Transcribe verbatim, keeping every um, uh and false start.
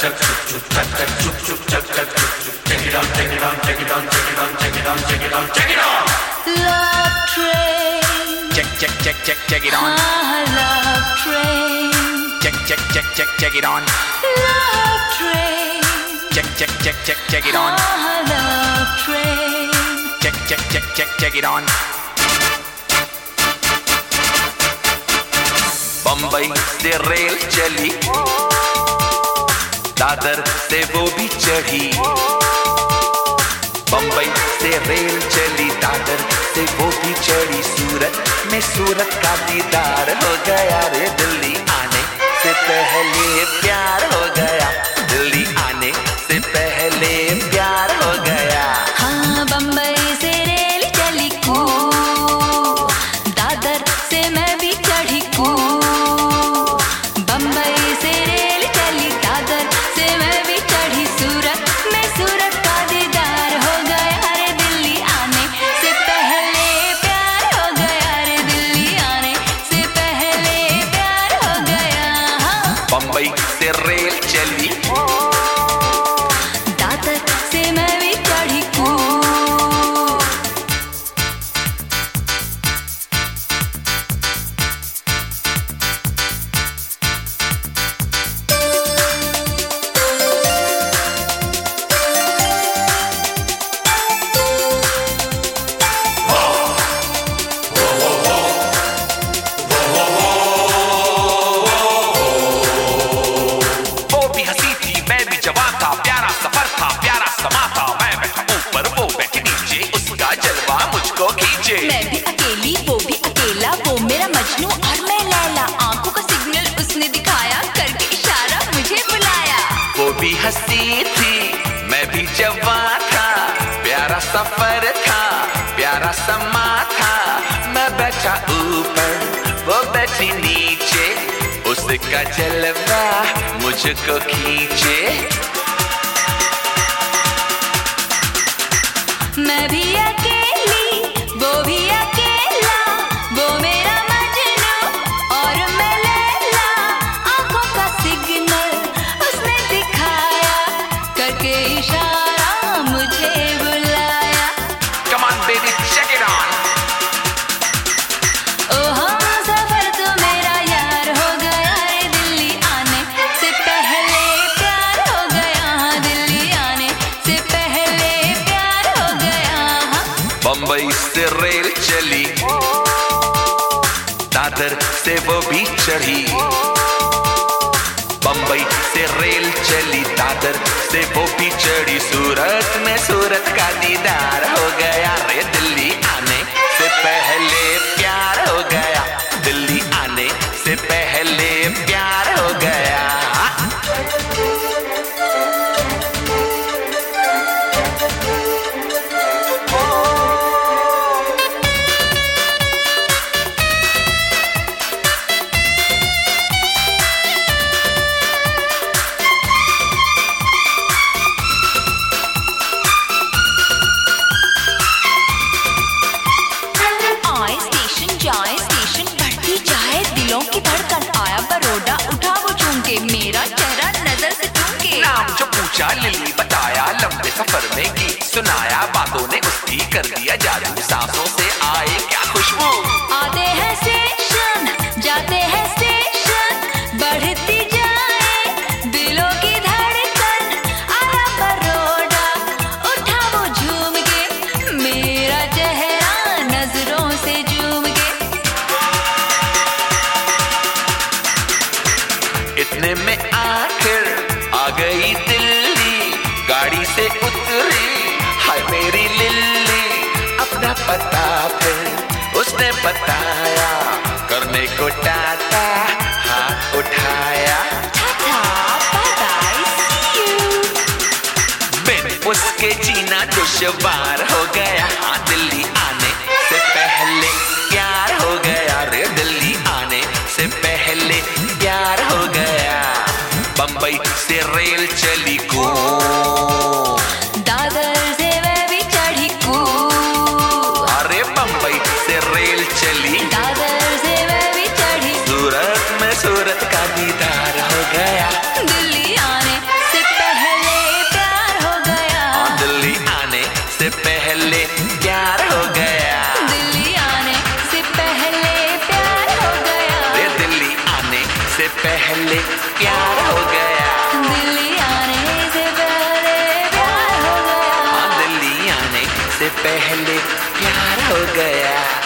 चक चुक चक चक चुक चुक चक चक चुक check it out check it out check it out check it out check it out check it out check it out love train check check check check check it on love train check check check check check it on love train check check check check check it on love train check check check check check it on Bombay से rail चली दादर से वो भी चढ़ी बम्बई से rail चली दादर से वो भी चढ़ी सूरत में सूरत का दीदार हो गया रे दिल्ली आने से पहले प्यार हो गया दिल्ली आने से पहले प्यार हो गया हाँ बम्बई से रेल चली कू दादर से मैं भी चढ़ी कू बम्बई से रेल चली दादर से मैं भी चढ़ी सूरत में सूरत का दीदार हो गया रे दिल्ली आने से पहले प्यार हो गया रे दिल्ली आने से पहले प्यार हो गया हाँ बम्बई से रेल चली दादर से मैं भी चढ़ी कू वो भी हंसी थी मैं भी जवान था प्यारा सफर था प्यारा समा था मैं बैठा ऊपर वो बैठी नीचे उसका जलवा मुझको खींचे मैं भी अकेली वो भी अकेला वो मेरा मजनू और मैं लैला आंखों का सिग्नल उसने दिखाया करके इशारा मुझे बुलाया वो भी हंसी थी मैं भी जवान था प्यारा सफर था प्यारा समा था मैं बैठा ऊपर वो बैठी नीचे उसका जलवा मुझको खींचे मैं भी अकेली वो भी अकेला वो मेरा मजनू और मैं लैला आंखों का सिग्नल उसने दिखाया करके इशारा मुझे बुलाया Come on baby check it on ओ हाँ सफर तो मेरा यार हो गया रे दिल्ली आने से पहले प्यार हो गया हाँ दिल्ली आने से पहले प्यार हो गया हाँ बम्बई से रेल चली दादर से वो भी चढ़ी बम्बई से रेल चली दादर से वो भी चढ़ी सूरत में सूरत का दीदार हो गया रे दिल्ली आने से पहले प्यार हो गया दिल्ली आने से पहले प्यार हो गया आए स्टेशन जाए स्टेशन बढ़ती जाए दिलों की धड़कन आया बरोडा उठा वो चूम के मेरा चेहरा नजर से चूम के नाम जो पूछा लिली बताया लंबे सफर में गीत सुनाया बातों ने उसकी कर दिया जादू सांसों से आए क्या खुशबू आते हैं स्टेशन जाते हैं स्टेशन बढ़ती जाए दिलों की धड़कन आया बरोडा उठा वो झूम के मेरा चेहरा नजरों से झूम के इतने में आखिर आ गई दिल्ली गाड़ी से उतरी हाय मेरी लिल्ली अपना पता फिर उसने बताया करने को टाटा हाथ उठाया tata bye bye see you बिन उसके जीना दुश्वार हो गया हाँ दिल्ली आने से पहले प्यार हो गया रे दिल्ली आने से पहले प्यार हो गया बम्बई से रेल चली को दादर से मैं भी चढ़ी कू अरे बम्बई से रेल चली दादर से मैं भी चढ़ी सूरत में सूरत का दीदार हो गया दिल्ली आने से पहले प्यार हो गया। दिल्ली आने से पहले प्यार हो गया। हाँ, दिल्ली आने से पहले प्यार हो गया।